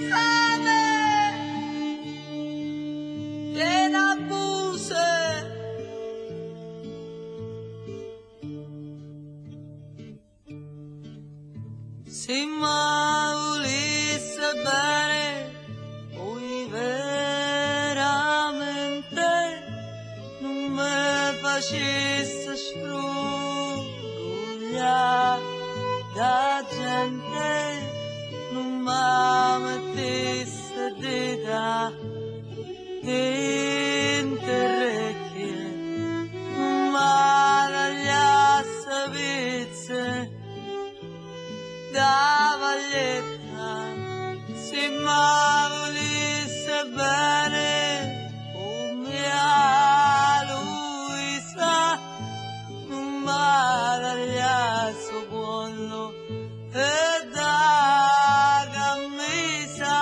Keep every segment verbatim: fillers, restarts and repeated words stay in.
infame che n'abusa. Se mai volesse bene, poi veramente non mi facesse sfrugliare da gente, non mi mettesse dita dentro orecchie, non mi tagliasse pezze da vaglietta. Se mi volesse bene, oh mia Luisa, non mi tagliasse pollo e da camisa.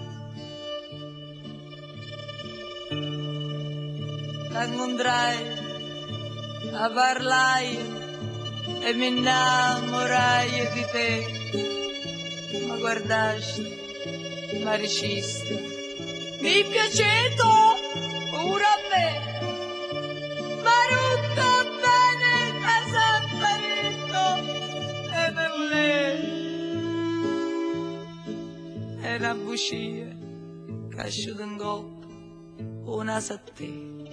T'incontrai, a parlai e mi innamorai di te. Ma guardasti, ma ricista, mi piaceto pure a me, ma tutto bene che sempre detto e me volevi. È una bucia che asciuga in coppa una sa te.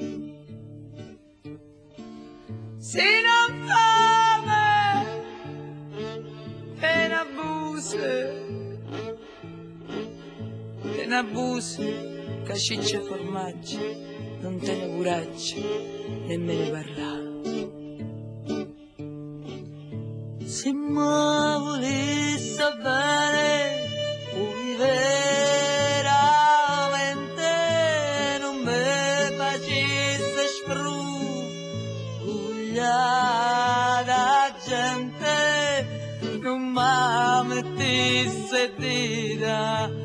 Se non fame e n'abusi, e n'abusi, che ciccia e formaggi, non te ne curaggi, nemmeno parlare. Se mi volesse bene, poi veramente non mi facesse sfrugliare da gente, non mi mettesse dita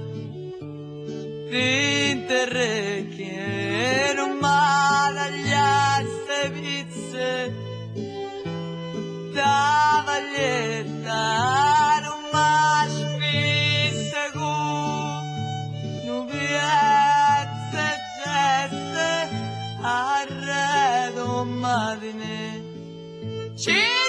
dentro orecchie, non mi tagliasse pizze da vaglietta, non mi spisse con non piazza gente arredo matine.